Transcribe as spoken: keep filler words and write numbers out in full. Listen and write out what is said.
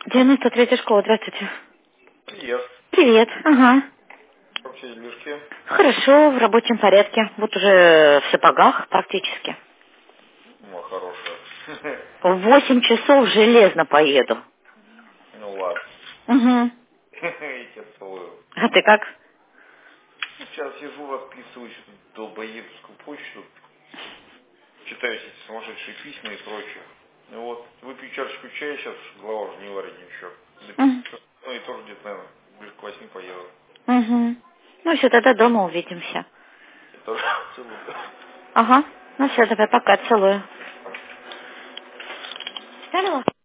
девяносто третья школа, здравствуйте. Привет. Привет, ага. Как все делишки? Хорошо, в рабочем порядке. Вот уже в сапогах практически. Ну, хорошая. В восемь часов железно поеду. Ну ладно. Угу. Я тебя целую. А ты как? Сейчас сижу, расписываюсь долбоебскую почту. Читаю эти сумасшедшие письма и прочее. Ну вот, выпью чашечку чая, сейчас голова уже не варит ничего. Угу. Ну и тоже где-то, наверное, ближе к восьми поеду. Угу. Ну все, тогда дома увидимся. Я тоже целую. Ага. Ну все, давай пока, целую. Алло.